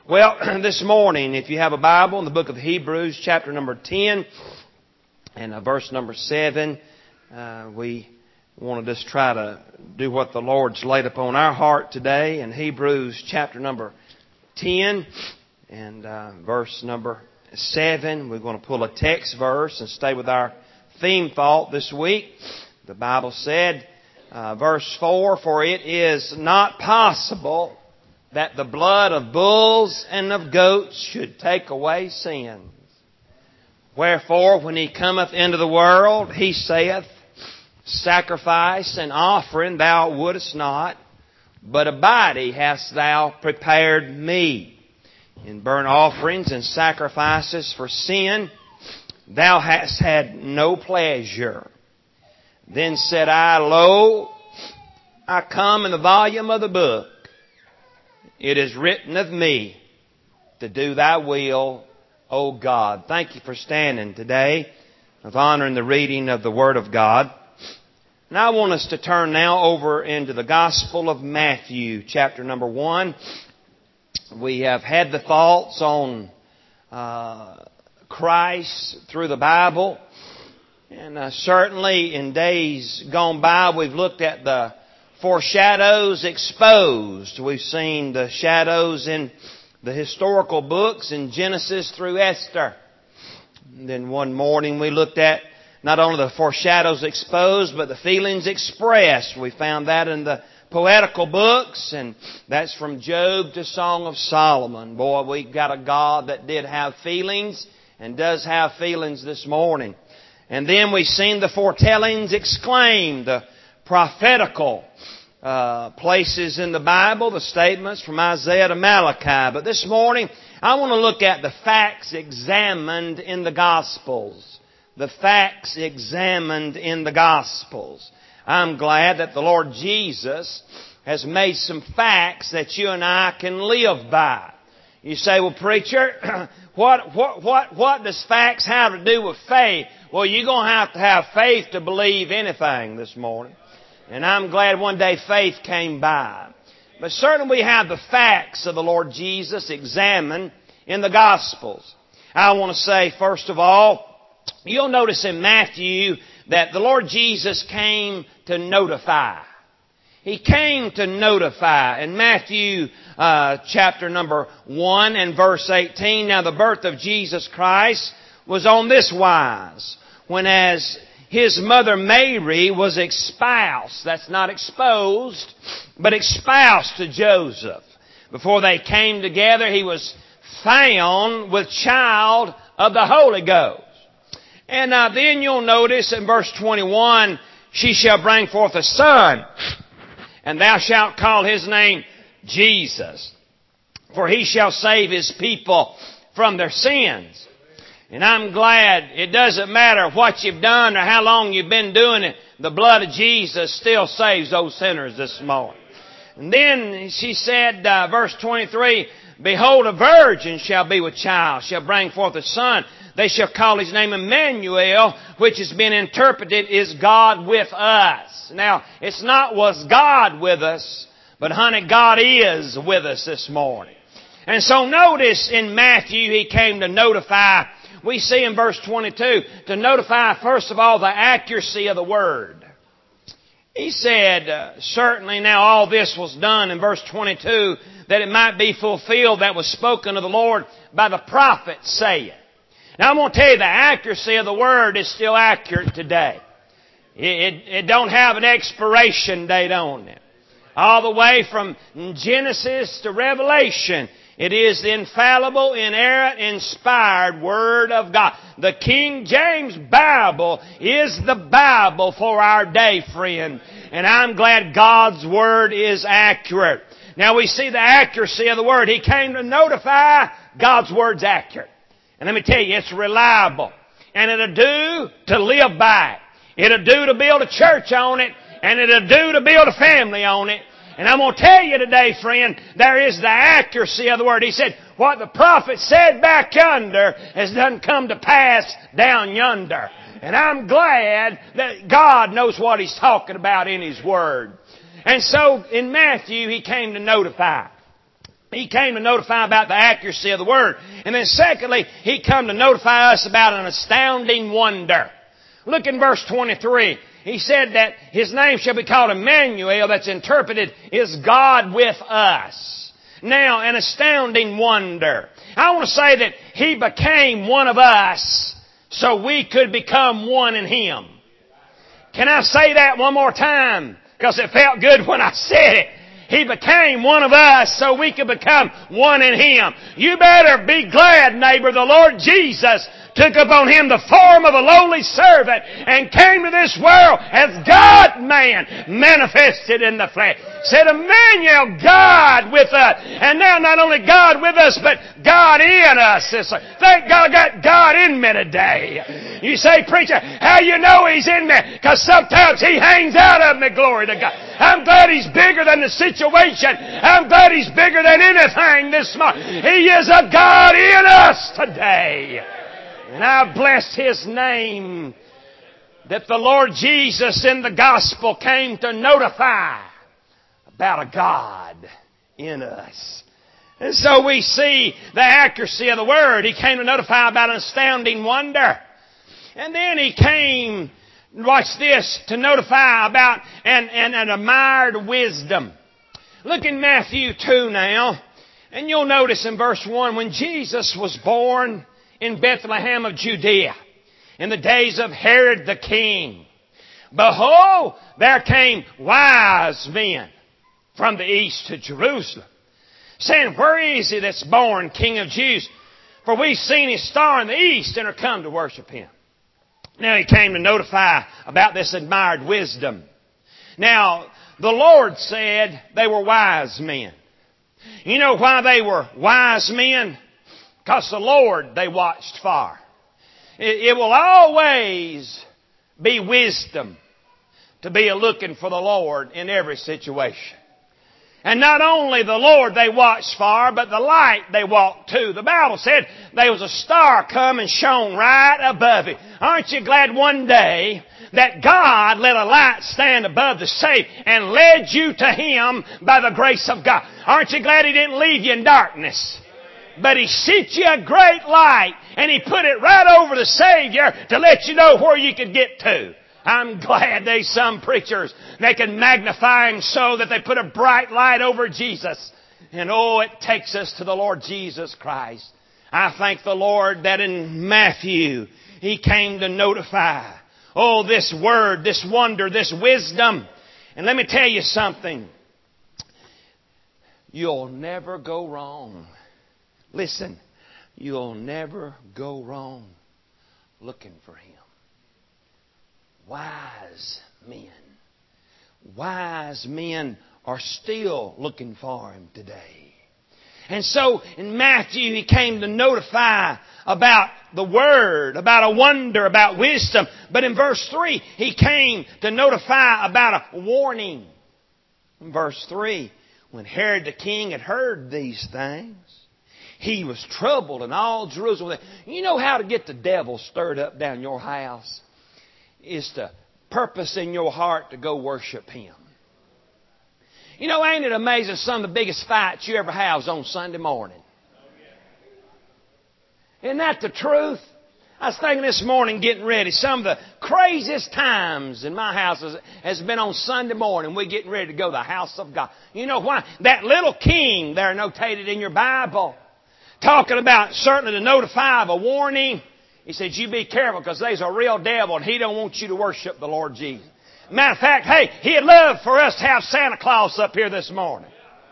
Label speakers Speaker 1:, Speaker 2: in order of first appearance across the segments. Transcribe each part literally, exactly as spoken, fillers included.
Speaker 1: Well, this morning, if you have a Bible, in the book of Hebrews, chapter number ten, and uh, verse number seven, uh, we want to just try to do what the Lord's laid upon our heart today. In Hebrews, chapter number ten, and uh, verse number seven, we're going to pull a text verse and stay with our theme thought this week. The Bible said, uh, verse four, "For it is not possible that the blood of bulls and of goats should take away sins. Wherefore, when he cometh into the world, he saith, Sacrifice and offering thou wouldest not, but a body hast thou prepared me. In burnt offerings and sacrifices for sin thou hast had no pleasure. Then said I, Lo, I come in the volume of the book. It is written of me to do thy will, O God." Thank you for standing today of honoring the reading of the Word of God. And I want us to turn now over into the Gospel of Matthew, chapter number one. We have had the thoughts on uh, Christ through the Bible. And uh, certainly in days gone by, we've looked at the foreshadows exposed. We've seen the shadows in the historical books in Genesis through Esther. And then one morning we looked at not only the foreshadows exposed, but the feelings expressed. We found that in the poetical books, and that's from Job to Song of Solomon. Boy, we've got a God that did have feelings and does have feelings this morning. And then we've seen the foretellings exclaimed, the prophetical uh, places in the Bible, the statements from Isaiah to Malachi. But this morning, I want to look at the facts examined in the Gospels. The facts examined in the Gospels. I'm glad that the Lord Jesus has made some facts that you and I can live by. You say, well, preacher, what, what, what, what does facts have to do with faith? Well, you're going to have to have faith to believe anything this morning. And I'm glad one day faith came by. But certainly we have the facts of the Lord Jesus examined in the Gospels. I want to say, first of all, you'll notice in Matthew that the Lord Jesus came to notify. He came to notify. In Matthew uh, chapter number one and verse eighteen, now the birth of Jesus Christ was on this wise. When as his mother Mary was espoused, that's not exposed, but espoused to Joseph. Before they came together, he was found with child of the Holy Ghost. And uh, then you'll notice in verse twenty-one, she shall bring forth a son, and thou shalt call his name Jesus, for he shall save his people from their sins. And I'm glad it doesn't matter what you've done or how long you've been doing it. The blood of Jesus still saves those sinners this morning. And then she said, uh, verse twenty-three, Behold, a virgin shall be with child, shall bring forth a son. They shall call his name Emmanuel, which has been interpreted is God with us. Now, it's not was God with us, but honey, God is with us this morning. And so notice in Matthew, he came to notify. We see in verse twenty-two, to notify first of all the accuracy of the Word. He said, uh, certainly now all this was done in verse twenty-two, that it might be fulfilled that was spoken of the Lord by the prophet saying. Now I'm going to tell you the accuracy of the Word is still accurate today. It, it, it don't have an expiration date on it. All the way from Genesis to Revelation, it is the infallible, inerrant, inspired Word of God. The King James Bible is the Bible for our day, friend. And I'm glad God's Word is accurate. Now we see the accuracy of the Word. He came to notify God's Word's accurate. And let me tell you, it's reliable. And it'll do to live by it. It'll do to build a church on it. And it'll do to build a family on it. And I'm going to tell you today, friend, there is the accuracy of the Word. He said, what the prophet said back yonder has done come to pass down yonder. And I'm glad that God knows what He's talking about in His Word. And so in Matthew, He came to notify. He came to notify about the accuracy of the Word. And then secondly, He come to notify us about an astounding wonder. Look in verse twenty-three. He said that His name shall be called Emmanuel, that's interpreted, is God with us. Now, an astounding wonder. I want to say that He became one of us so we could become one in Him. Can I say that one more time? Because it felt good when I said it. He became one of us so we could become one in Him. You better be glad, neighbor, the Lord Jesus took upon Him the form of a lowly servant and came to this world as God-man manifested in the flesh. Said, Emmanuel, God with us. And now not only God with us, but God in us. Thank God I got God in me today. You say, preacher, how you know He's in me? Because sometimes He hangs out of me, glory to God. I'm glad He's bigger than the situation. I'm glad He's bigger than anything this morning. He is a God in us today. And I bless His name that the Lord Jesus in the gospel came to notify about a God in us. And so we see the accuracy of the Word. He came to notify about an astounding wonder. And then He came, watch this, to notify about an, an, an admired wisdom. Look in Matthew two now. And you'll notice in verse one, when Jesus was born in Bethlehem of Judea, in the days of Herod the king, behold, there came wise men from the east to Jerusalem, saying, where is He that's born King of Jews? For we've seen His star in the east and are come to worship Him. Now He came to notify about this admired wisdom. Now, the Lord said they were wise men. You know why they were wise men? Because the Lord they watched for. It, it will always be wisdom to be looking for the Lord in every situation. And not only the Lord they watched for, but the light they walked to. The Bible said there was a star come and shone right above it. Aren't you glad one day that God let a light stand above the saved and led you to Him by the grace of God? Aren't you glad He didn't leave you in darkness? But He sent you a great light and He put it right over the Savior to let you know where you could get to. I'm glad there's some preachers, they can magnify Him so that they put a bright light over Jesus. And oh, it takes us to the Lord Jesus Christ. I thank the Lord that in Matthew, He came to notify, oh, this word, this wonder, this wisdom. And let me tell you something. You'll never go wrong. Listen, you'll never go wrong looking for Him. Wise men. Wise men are still looking for Him today. And so in Matthew, He came to notify about the Word, about a wonder, about wisdom. But in verse three, He came to notify about a warning. In verse three, when Herod the king had heard these things, he was troubled, and all Jerusalem. You know how to get the devil stirred up down your house? Is to purpose in your heart to go worship Him. You know, ain't it amazing some of the biggest fights you ever have is on Sunday morning? Isn't that the truth? I was thinking this morning getting ready. Some of the craziest times in my house has, has been on Sunday morning. We're getting ready to go to the house of God. You know why? That little king there notated in your Bible, talking about certainly to notify of a warning. He said, you be careful because there's a real devil and he don't want you to worship the Lord Jesus. Matter of fact, hey, he'd love for us to have Santa Claus up here this morning.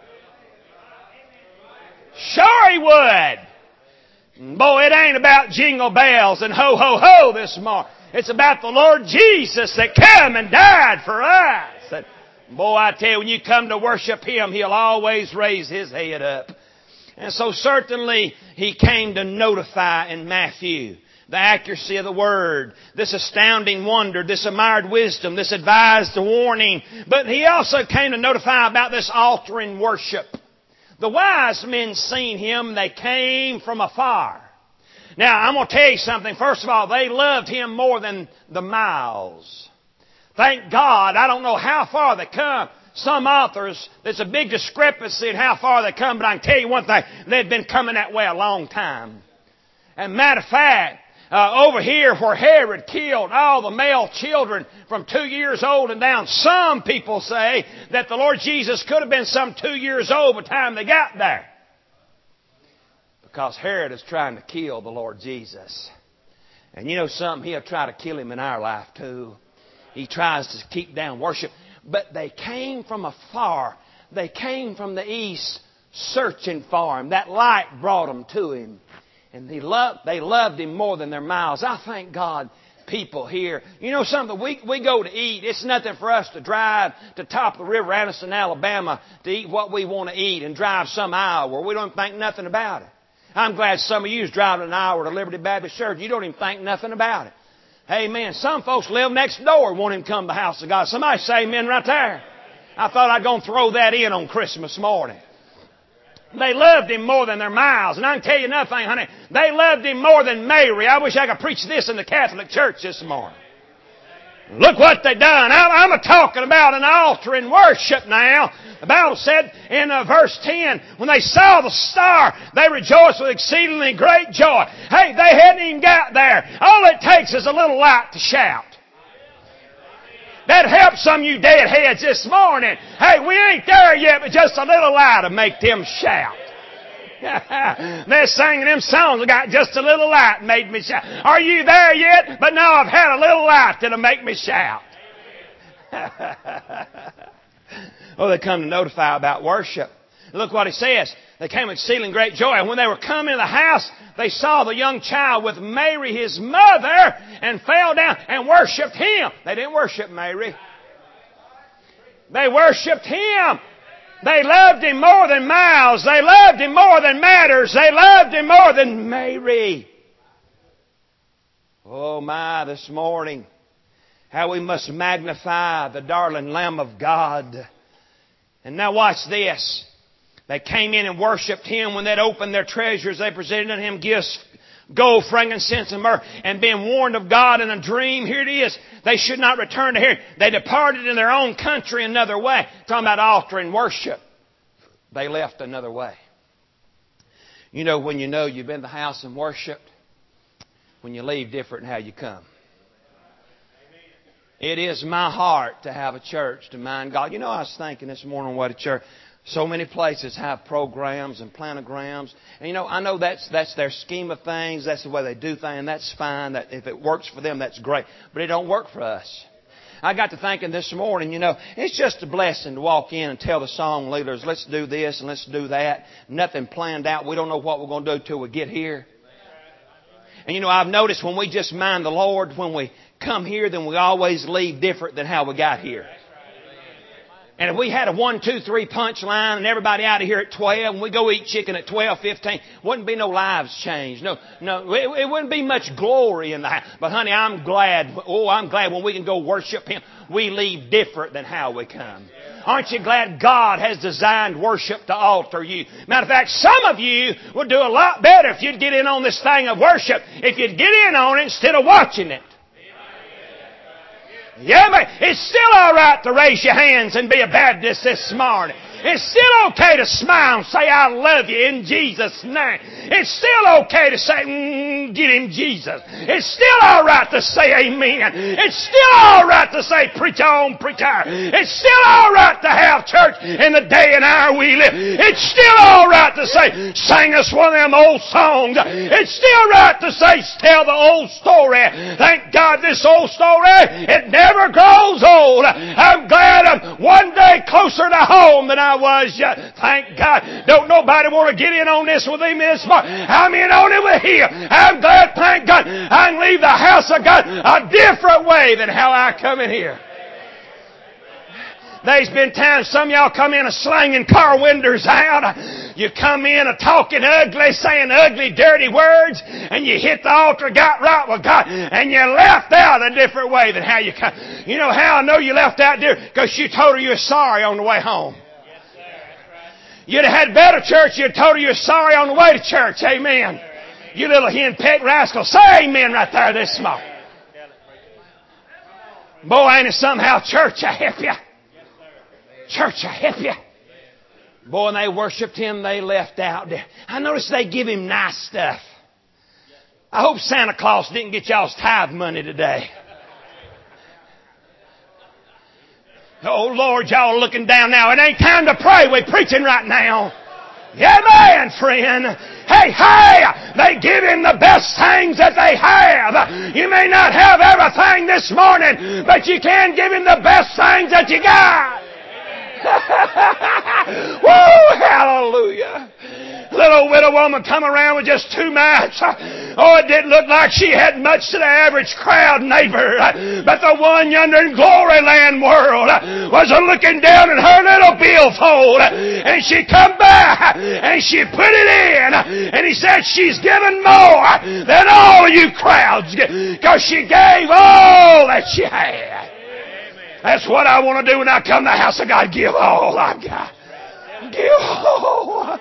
Speaker 1: Sure he would. Boy, it ain't about jingle bells and ho, ho, ho this morning. It's about the Lord Jesus that came and died for us. And boy, I tell you, when you come to worship Him, He'll always raise His head up. And so certainly He came to notify in Matthew the accuracy of the Word, this astounding wonder, this admired wisdom, this advised warning. But He also came to notify about this altering worship. The wise men seen Him, they came from afar. Now, I'm going to tell you something. First of all, they loved Him more than the miles. Thank God, I don't know how far they come some authors, there's a big discrepancy in how far they come, but I can tell you one thing, they've been coming that way a long time. And matter of fact, uh, over here where Herod killed all the male children from two years old and down, some people say that the Lord Jesus could have been some two years old by the time they got there. Because Herod is trying to kill the Lord Jesus. And you know something? He'll try to kill him in our life too. He tries to keep down worship. But they came from afar. They came from the east searching for Him. That light brought them to Him. And they loved, they loved Him more than their mouths. I thank God people here. You know something? We, we go to eat. It's nothing for us to drive to top of the river, Anniston, Alabama, to eat what we want to eat and drive some aisle where we don't think nothing about it. I'm glad some of you is driving an hour to Liberty Baptist Church. You don't even think nothing about it. Amen. Some folks live next door and want Him to come to the house of God. Somebody say amen right there. I thought I'd go and throw that in on Christmas morning. They loved Him more than their mouths. And I can tell you another thing, honey. They loved Him more than Mary. I wish I could preach this in the Catholic Church this morning. Look what they done. I'm talking about an altar in worship now. The Bible said in uh, verse ten, when they saw the star, they rejoiced with exceedingly great joy. Hey, they hadn't even got there. All it takes is a little light to shout. That helps some of you deadheads this morning. Hey, we ain't there yet, but just a little light to make them shout. They're singing them songs. I got just a little light made me shout. Are you there yet? But now I've had a little light that'll make me shout. Oh, they come to notify about worship. Look what He says. They came with exceeding great joy. And when they were coming to the house, they saw the young child with Mary, His mother, and fell down and worshipped Him. They didn't worship Mary. They worshipped Him. They loved Him more than miles. They loved Him more than matters. They loved Him more than Mary. Oh my, this morning, how we must magnify the darling Lamb of God. And now watch this. They came in and worshipped Him. When they'd opened their treasures, they presented unto Him gifts, gold, frankincense, and myrrh. And being warned of God in a dream, here it is, they should not return to here. They departed in their own country another way. Talking about altar and worship. They left another way. You know, when you know you've been to the house and worshiped, when you leave different than how you come. It is my heart to have a church to mind God. You know, I was thinking this morning on the way to church, so many places have programs and planograms. And you know, I know that's that's their scheme of things. That's the way they do things. That's fine. That if it works for them, that's great. But it don't work for us. I got to thinking this morning, you know, it's just a blessing to walk in and tell the song leaders, let's do this and let's do that. Nothing planned out. We don't know what we're going to do till we get here. And you know, I've noticed when we just mind the Lord, when we come here, then we always leave different than how we got here. And if we had a one, two, three punch line and everybody out of here at twelve, and we go eat chicken at twelve, fifteen, wouldn't be no lives changed. No, no, it, it wouldn't be much glory in the house. But honey, I'm glad, oh, I'm glad when we can go worship Him, we leave different than how we come. Aren't you glad God has designed worship to alter you? Matter of fact, some of you would do a lot better if you'd get in on this thing of worship, if you'd get in on it instead of watching it. Yeah, man. It's still all right to raise your hands and be a Baptist this morning. It's still okay to smile and say, I love you in Jesus' name. It's still okay to say, mm, get Him Jesus. It's still all right to say amen. It's still all right to say, preach on, preach on. It's still all right to have church in the day and hour we live. It's still all right to say, sing us one of them old songs. It's still right to say, tell the old story. Thank God this old story, it never grows old. I'm glad I'm one day closer to home than I was yet. Thank God. Don't nobody want to get in on this with me this morning. I'm in on it with Him. I'm glad, thank God, I can leave the house of God a different way than how I come in here. There's been times some of y'all come in a slanging car windows out. You come in a talking ugly, saying ugly, dirty words, and you hit the altar, got right with God, and you left out a different way than how you come. You know how I know you left out there? Because you told her you were sorry on the way home. You'd have had better church, you'd have told her you're sorry on the way to church. Amen. You little henpecked rascal. Say amen right there this morning. Boy, ain't it somehow church, I help you. church will help you. Boy, when they worshiped Him, they left out there. I noticed they give Him nice stuff. I hope Santa Claus didn't get y'all's tithe money today. Oh, Lord, y'all are looking down now. It ain't time to pray. We're preaching right now. Yeah, man, friend. Hey, hey, they give Him the best things that they have. You may not have everything this morning, but you can give Him the best things that you got. Woo, hallelujah. Little widow woman come around with just two mites. Oh, it didn't look like she had much to the average crowd neighbor. But the one yonder in Glory Land world was looking down at her little billfold. And she come back and she put it in. And he said she's given more than all you crowds. Because she gave all that she had. That's what I want to do when I come to the house of God. Give all I've got. Give all.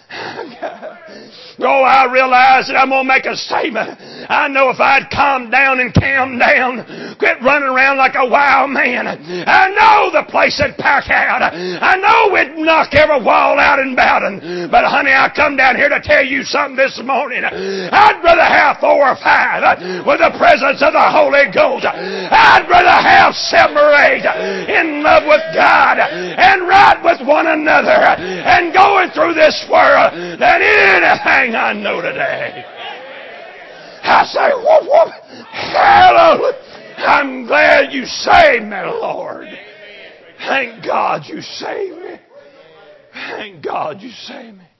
Speaker 1: Oh, I realize that I'm going to make a statement. I know if I'd calm down and calm down, quit running around like a wild man, I know the place would pack out. I know we'd knock every wall out in Bowden. But honey, I come down here to tell you something this morning. I'd rather have four or five with the presence of the Holy Ghost. I'd rather have seven or eight in love with God and right with one another and going through this world than anything I know today. I say, whoop, whoop, hallelujah. I'm glad you saved me, Lord. Thank God you saved me. Thank God you saved me.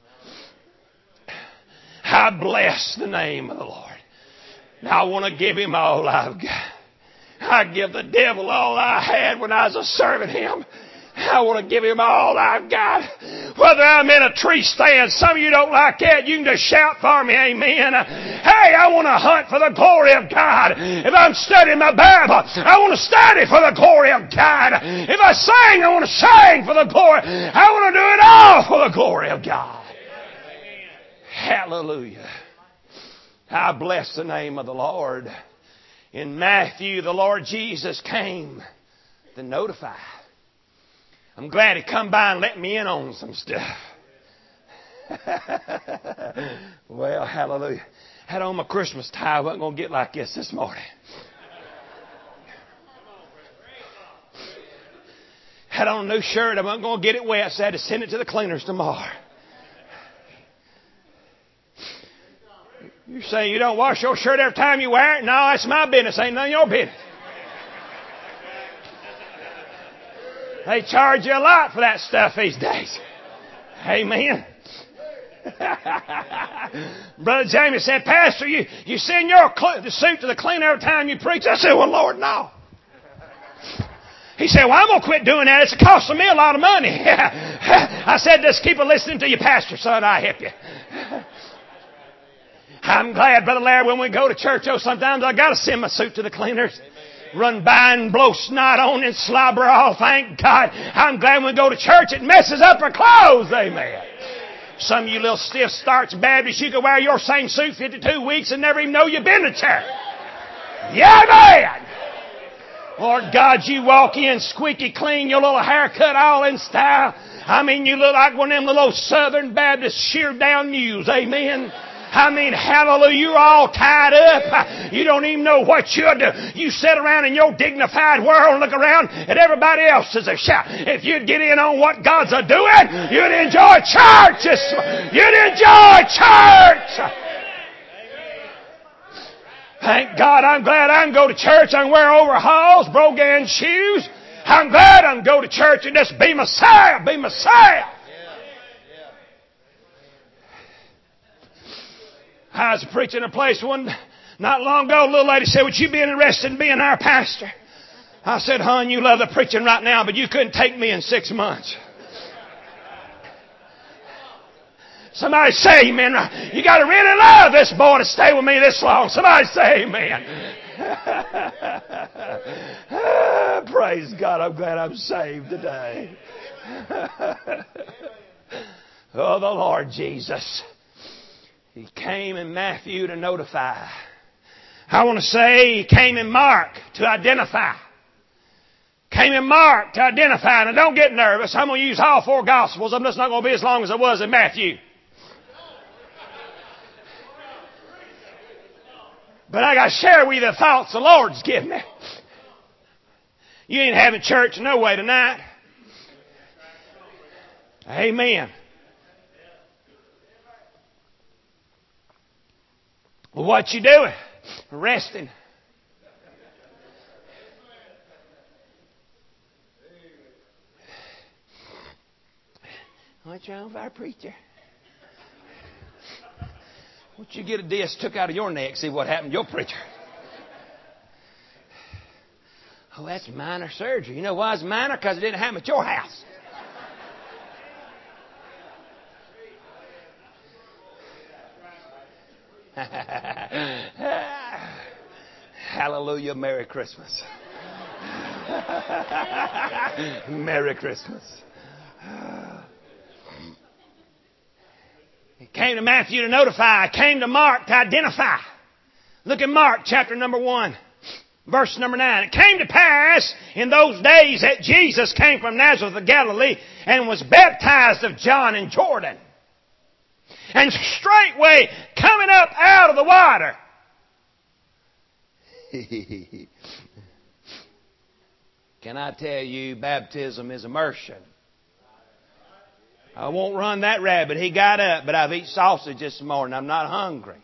Speaker 1: I bless the name of the Lord. Now I want to give Him all I've got. I give the devil all I had when I was serving him. I want to give Him all I've got. Whether I'm in a tree stand, some of you don't like that, you can just shout for me, amen. Hey, I want to hunt for the glory of God. If I'm studying my Bible, I want to study for the glory of God. If I sing, I want to sing for the glory. I want to do it all for the glory of God. Hallelujah. I bless the name of the Lord. In Matthew, the Lord Jesus came to notify. I'm glad He come by and let me in on some stuff. Well, hallelujah. Had on my Christmas tie. I wasn't going to get like this this morning. Had on a new shirt. I wasn't going to get it wet, so I had to send it to the cleaners tomorrow. You say you don't wash your shirt every time you wear it? No, that's my business. Ain't none of your business. They charge you a lot for that stuff these days. Amen. Brother Jamie said, Pastor, you, you send your cl- the suit to the cleaner every time you preach. I said, well, Lord, no. He said, well, I'm going to quit doing that. It's costing me a lot of money. I said, just keep listening to your pastor, son. I'll help you. I'm glad, Brother Larry, when we go to church, oh, sometimes I got to send my suit to the cleaners. Run by and blow snot on and slobber all. Thank God. I'm glad when we go to church, it messes up our clothes. Amen. Some of you little stiff starch Baptists, you can wear your same suit fifty-two weeks and never even know you've been to church. Yeah, man. Lord God, you walk in squeaky clean, your little haircut all in style. I mean, you look like one of them little Southern Baptist sheared down mules. Amen. I mean, hallelujah, you're all tied up. You don't even know what you're doing. You sit around in your dignified world and look around at everybody else as a shout. If you'd get in on what God's a doing, you'd enjoy church. You'd enjoy church. Thank God, I'm glad I can go to church and wear overalls, brogan shoes. I'm glad I can go to church and just be Messiah, be Messiah. I was preaching a place one not long ago. A little lady said, would you be interested in being our pastor? I said, hon, you love the preaching right now, but you couldn't take me in six months. Somebody say amen. You got to really love this boy to stay with me this long. Somebody say amen. ah, praise God. I'm glad I'm saved today. oh, the Lord Jesus. He came in Matthew to notify. I want to say He came in Mark to identify. Came in Mark to identify. Now don't get nervous. I'm going to use all four Gospels. I'm just not going to be as long as I was in Matthew. But I got to share with you the thoughts the Lord's given me. You ain't having church no way tonight. Amen. Well, what you doing? Resting. What's wrong with our preacher? Why don't you get a disc took out of your neck, see what happened to your preacher? Oh, that's minor surgery. You know why it's minor? Because it didn't happen at your house. Hallelujah, Merry Christmas. Merry Christmas. He came to Matthew to notify. Came to Mark to identify. Look at Mark chapter number one, verse number nine. It came to pass in those days that Jesus came from Nazareth of Galilee and was baptized of John in Jordan. And straightway coming up out of the water. Can I tell you, baptism is immersion. I won't run that rabbit. He got up, but I've eaten sausage this morning. I'm not hungry.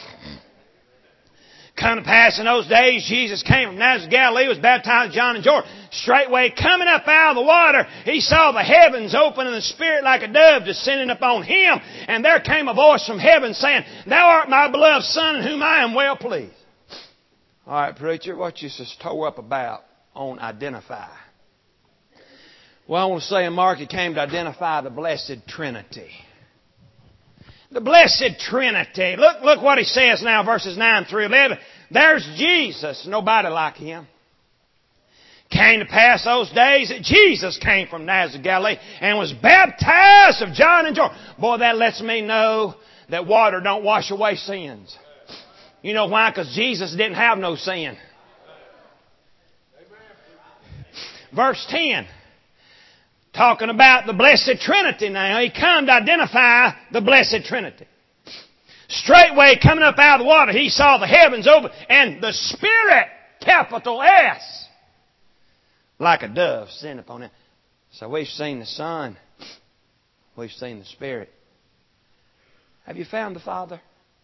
Speaker 1: Come to pass in those days, Jesus came from Nazareth of Galilee, was baptized John in Jordan. Straightway coming up out of the water, he saw the heavens open and the Spirit like a dove descending upon him. And there came a voice from heaven saying, Thou art my beloved Son in whom I am well pleased. All right, preacher, what you just tore up about on identify? Well, I want to say in Mark, he came to identify the Blessed Trinity. The Blessed Trinity. Look, look what he says now, verses nine through eleven. There's Jesus, nobody like him. Came to pass those days that Jesus came from Nazareth of Galilee and was baptized of John in Jordan. Boy, that lets me know that water don't wash away sins. You know why? Because Jesus didn't have no sin. Verse ten. Talking about the Blessed Trinity now. He come to identify the Blessed Trinity. Straightway coming up out of the water, he saw the heavens open and the Spirit, capital S, like a dove sent upon him. So we've seen the Son. We've seen the Spirit. Have you found the Father?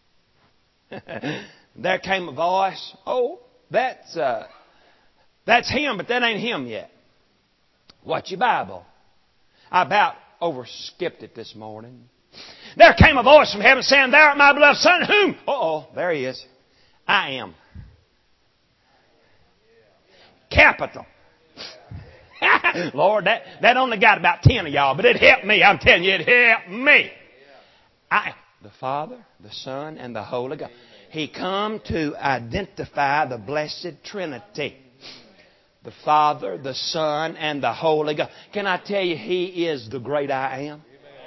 Speaker 1: There came a voice. Oh, that's, uh, that's Him, but that ain't Him yet. What's your Bible? I about overskipped it this morning. There came a voice from heaven saying, Thou art my beloved Son, whom? Uh-oh, there he is. I am. Capital. Lord, that, that only got about ten of y'all, but it helped me. I'm telling you, it helped me. I, the Father, the Son, and the Holy Ghost. He come to identify the Blessed Trinity. The Father, the Son, and the Holy Ghost. Can I tell you, He is the great I am?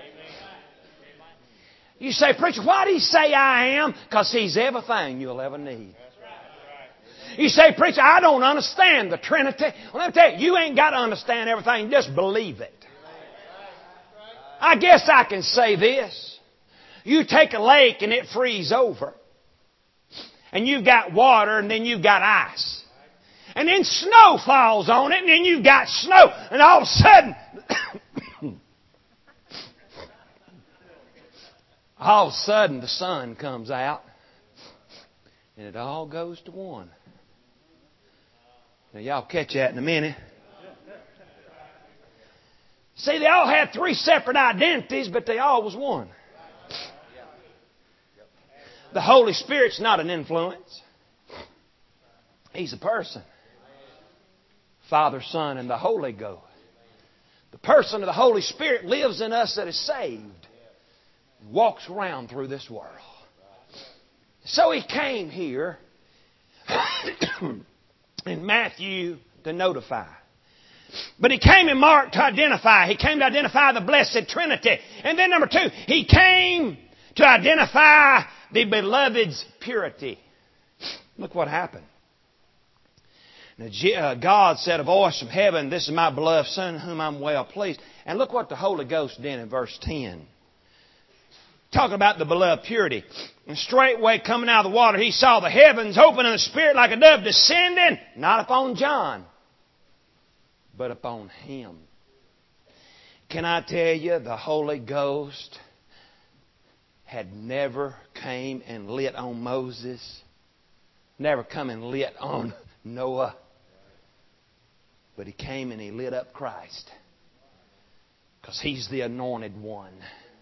Speaker 1: You say, preacher, why do He say I am? Because He's everything you'll ever need. You say, preacher, I don't understand the Trinity. Well, let me tell you, you ain't got to understand everything. Just believe it. I guess I can say this. You take a lake and it freezes over. And you've got water and then you've got ice. And then snow falls on it, and then you've got snow. And all of a sudden, all of a sudden the sun comes out, and it all goes to one. Now, y'all catch that in a minute. See, they all had three separate identities, but they all was one. The Holy Spirit's not an influence. He's a person. Father, Son, and the Holy Ghost. The person of the Holy Spirit lives in us that is saved and walks around through this world. So He came here in Matthew to notify. But He came in Mark to identify. He came to identify the Blessed Trinity. And then number two, He came to identify the beloved's purity. Look what happened. God said, a voice from heaven, this is my beloved Son, whom I'm well pleased. And look what the Holy Ghost did in verse ten. Talking about the beloved purity. And straightway coming out of the water, he saw the heavens open and the Spirit like a dove descending, not upon John, but upon him. Can I tell you, the Holy Ghost had never came and lit on Moses, never come and lit on Noah, but He came and He lit up Christ, because He's the anointed one,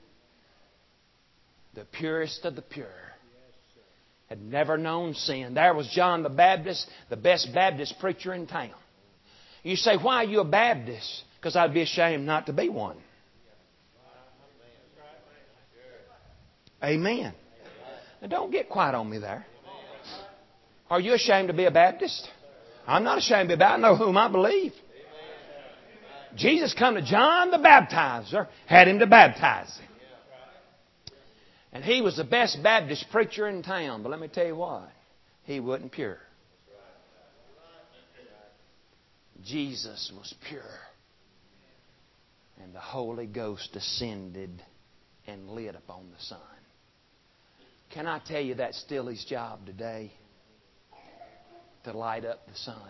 Speaker 1: the purest of the pure, had never known sin. There was John the Baptist, the best Baptist preacher in town. You say, why are you a Baptist? Because I'd be ashamed not to be one. Amen. Now don't get quiet on me there. Are you ashamed to be a Baptist? I'm not ashamed to be. I know whom I believe. Jesus come to John the Baptizer, had him to baptize him. And he was the best Baptist preacher in town. But let me tell you what, he wasn't pure. Jesus was pure. And the Holy Ghost descended and lit upon the Son. Can I tell you that's still His job today? To light up the sun.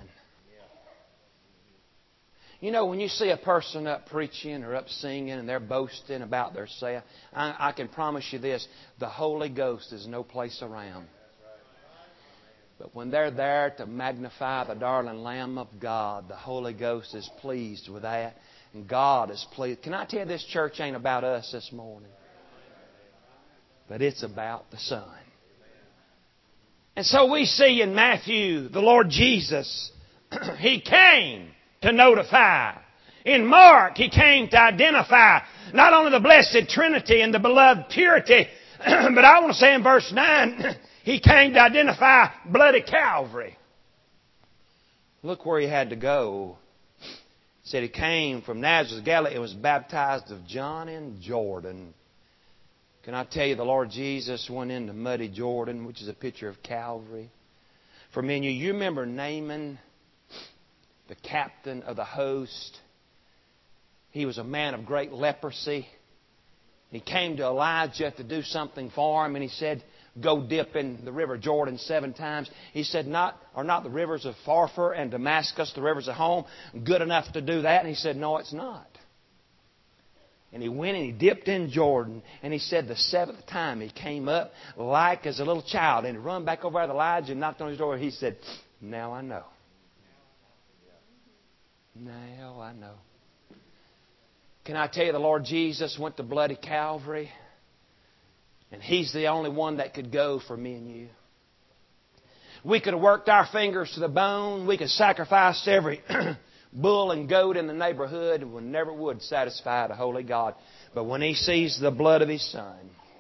Speaker 1: You know, when you see a person up preaching or up singing and they're boasting about their self, I, I can promise you this, the Holy Ghost is no place around. But when they're there to magnify the darling Lamb of God, the Holy Ghost is pleased with that. And God is pleased. Can I tell you, this church ain't about us this morning, but it's about the Son. And so we see in Matthew, the Lord Jesus, He came to notify. In Mark, He came to identify not only the blessed Trinity and the beloved purity, but I want to say in verse nine, He came to identify bloody Calvary. Look where He had to go. It said He came from Nazareth, Galilee, and was baptized of John in Jordan. Can I tell you, the Lord Jesus went into muddy Jordan, which is a picture of Calvary. For many of you, you remember Naaman, the captain of the host. He was a man of great leprosy. He came to Elijah to do something for him, and he said, go dip in the river Jordan seven times. He said, not are not the rivers of Pharpar and Damascus, the rivers of home, good enough to do that? And he said, no, it's not. And he went and he dipped in Jordan. And he said the seventh time he came up like as a little child. And he run back over to Elijah and knocked on his door. He said, now I know. Now I know. Can I tell you, the Lord Jesus went to bloody Calvary. And He's the only one that could go for me and you. We could have worked our fingers to the bone. We could sacrifice every bull and goat in the neighborhood, and we never would satisfy the holy God. But when He sees the blood of His Son,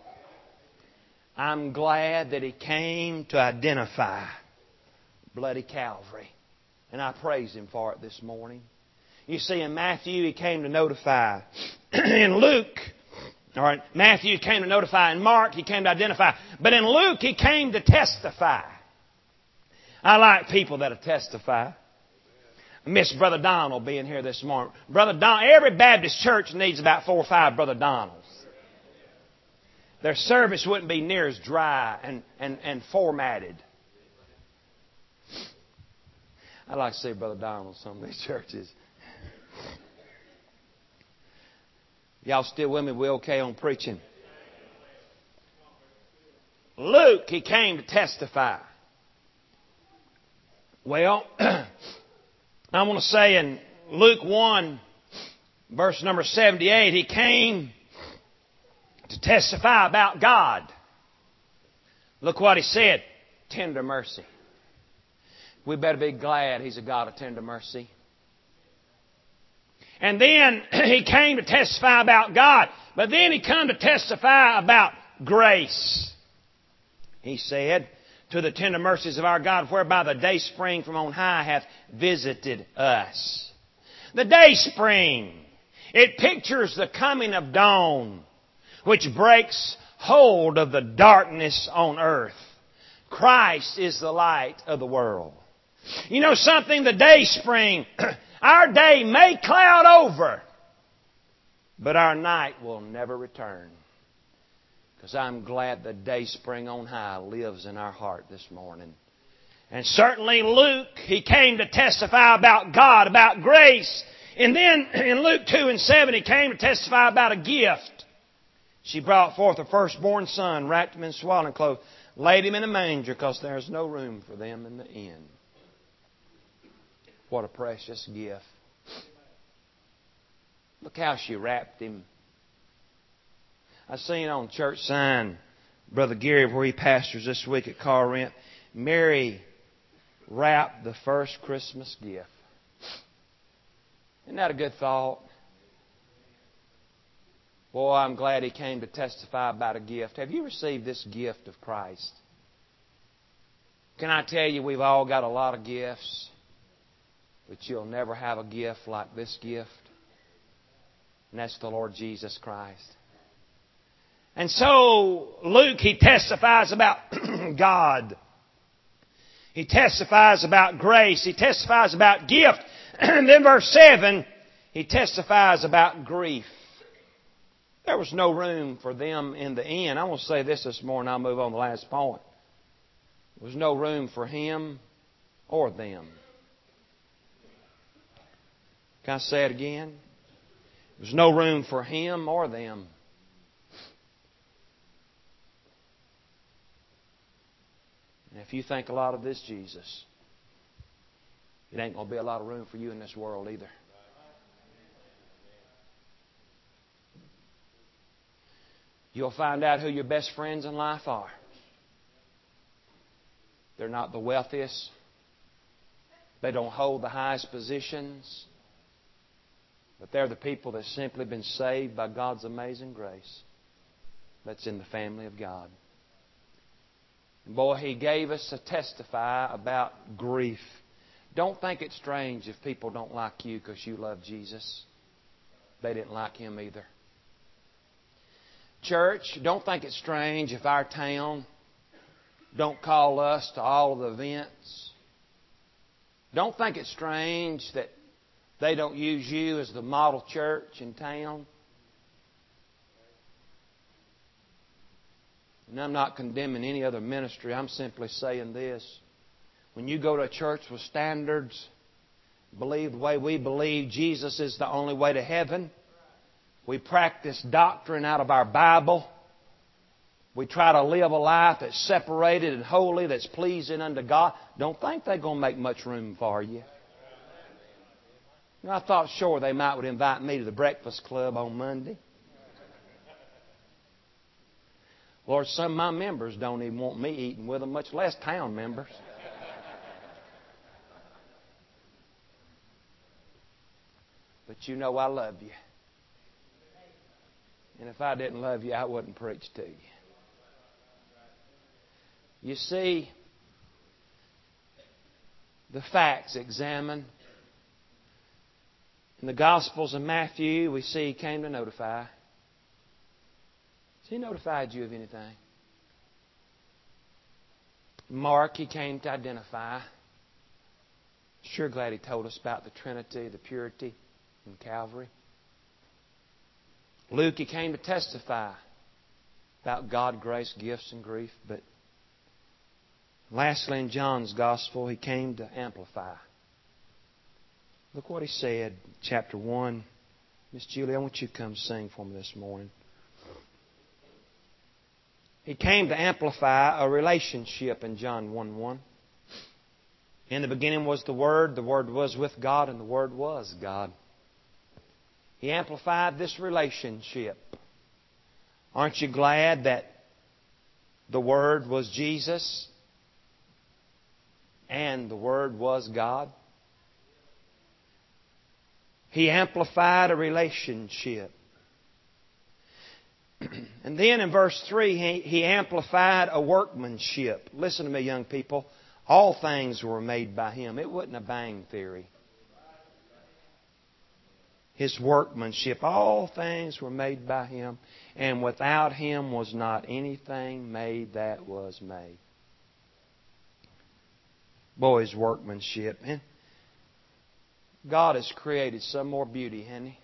Speaker 1: I'm glad that He came to identify bloody Calvary. And I praise Him for it this morning. You see, in Matthew, He came to notify. In Luke, all right, Matthew came to notify. In Mark, He came to identify. But in Luke, He came to testify. I like people that'll testify. I miss Brother Donald being here this morning. Brother Don, every Baptist church needs about four or five Brother Donalds. Their service wouldn't be near as dry and, and, and formatted. I'd like to see Brother Donald in some of these churches. Y'all still with me? We okay on preaching? Luke, he came to testify. Well, I want to say in Luke one, verse number seventy-eight, he came to testify about God. Look what he said. Tender mercy. We better be glad He's a God of tender mercy. And then he came to testify about God. But then he come to testify about grace. He said, to the tender mercies of our God, whereby the day spring from on high hath visited us. The day spring, it pictures the coming of dawn, which breaks hold of the darkness on earth. Christ is the light of the world. You know something? The day spring, our day may cloud over, but our night will never return. Because I'm glad the day spring on high lives in our heart this morning. And certainly Luke, he came to testify about God, about grace. And then in Luke two and seven, he came to testify about a gift. She brought forth her firstborn son, wrapped him in swaddling clothes, laid him in a manger because there's no room for them in the inn. What a precious gift. Look how she wrapped him. I seen on church sign, Brother Gary, where he pastors this week at Corinth, Mary wrapped the first Christmas gift. Isn't that a good thought? Boy, I'm glad he came to testify about a gift. Have you received this gift of Christ? Can I tell you, we've all got a lot of gifts, but you'll never have a gift like this gift. And that's the Lord Jesus Christ. And so, Luke, he testifies about God. He testifies about grace. He testifies about gift. And then verse seven, he testifies about grief. There was no room for them in the inn. I want to say this this morning. I'll move on to the last point. There was no room for him or them. Can I say it again? There was no room for him or them. And if you think a lot of this Jesus, it ain't going to be a lot of room for you in this world either. You'll find out who your best friends in life are. They're not the wealthiest. They don't hold the highest positions. But they're the people that simply been saved by God's amazing grace. That's in the family of God. And boy, He gave us to testify about grief. Don't think it's strange if people don't like you because you love Jesus. They didn't like Him either. Church, don't think it's strange if our town don't call us to all of the events. Don't think it's strange that they don't use you as the model church in town. And I'm not condemning any other ministry. I'm simply saying this. When you go to a church with standards, believe the way we believe Jesus is the only way to heaven. We practice doctrine out of our Bible. We try to live a life that's separated and holy, that's pleasing unto God. Don't think they're going to make much room for you. You know, I thought sure they might would invite me to the breakfast club on Monday. Lord, some of my members don't even want me eating with them, much less town members. But you know I love you. And if I didn't love you, I wouldn't preach to you. You see, the facts examined. In the Gospels of Matthew, we see He came to notify. Has He notified you of anything? Mark, He came to identify. Sure glad He told us about the Trinity, the purity in Calvary. Luke, he came to testify about God, grace, gifts, and grief. But lastly, in John's Gospel, he came to amplify. Look what he said, chapter one. Miss Julie, I want you to come sing for me this morning. He came to amplify a relationship in John one one. In the beginning was the Word, the Word was with God, and the Word was God. He amplified this relationship. Aren't you glad that the Word was Jesus and the Word was God? He amplified a relationship. And then in verse three, he, he amplified a workmanship. Listen to me, young people. All things were made by Him. It wasn't a bang theory. His workmanship. All things were made by Him. And without Him was not anything made that was made. Boy, His workmanship. Man, God has created some more beauty, hasn't He?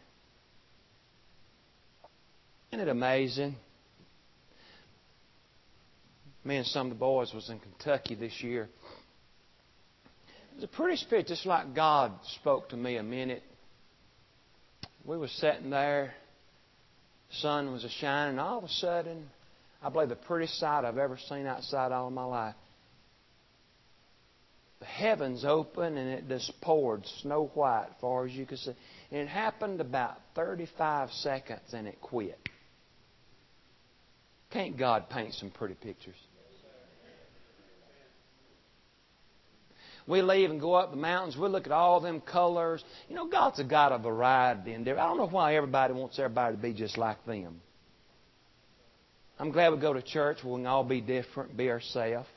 Speaker 1: Isn't it amazing? Me and some of the boys was in Kentucky this year. It was a pretty spirit, just like God spoke to me a minute. We were sitting there. The sun was a-shining, and all of a sudden, I believe the prettiest sight I've ever seen outside all of my life. The heavens opened, and it just poured snow white as far as you could see. And it happened about thirty-five seconds, and it quit. Can't God paint some pretty pictures? We leave and go up the mountains. We look at all them colors. You know, God's a God of variety and different. I don't know why everybody wants everybody to be just like them. I'm glad we go to church where we can all be different, be ourselves.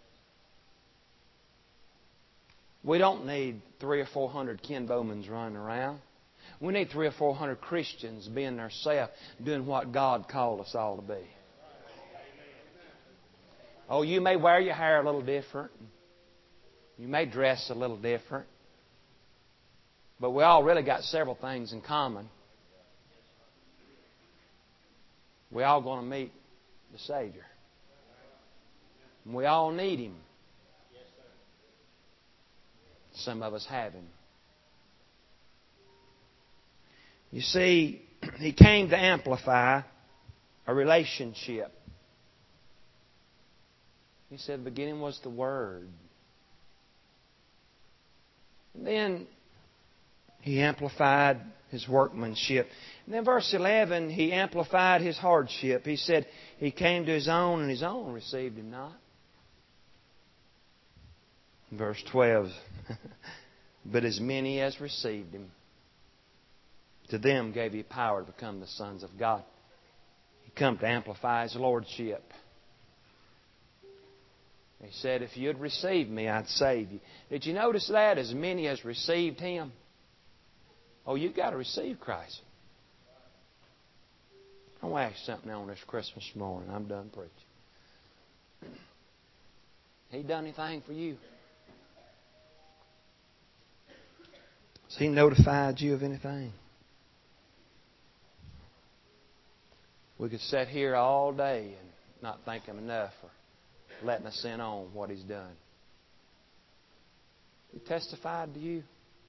Speaker 1: We don't need three or four hundred Ken Bowmans running around. We need three or four hundred Christians being themselves, doing what God called us all to be. Oh, you may wear your hair a little different. You may dress a little different. But we all really got several things in common. We're all going to meet the Savior. And we all need Him. Some of us have Him. You see, He came to amplify a relationship. He said the beginning was the Word. And then He amplified His workmanship. And then verse eleven, He amplified His hardship. He said, He came to His own, and His own received Him not. Verse twelve, but as many as received Him, to them gave He power to become the sons of God. He come to amplify His lordship. He said, if you'd receive me, I'd save you. Did you notice that? As many as received Him. Oh, you've got to receive Christ. I want to ask you something on this Christmas morning. I'm done preaching. He done anything for you? Has He notified you of anything? We could sit here all day and not thank Him enough for letting us in on what He's done. He testified to you.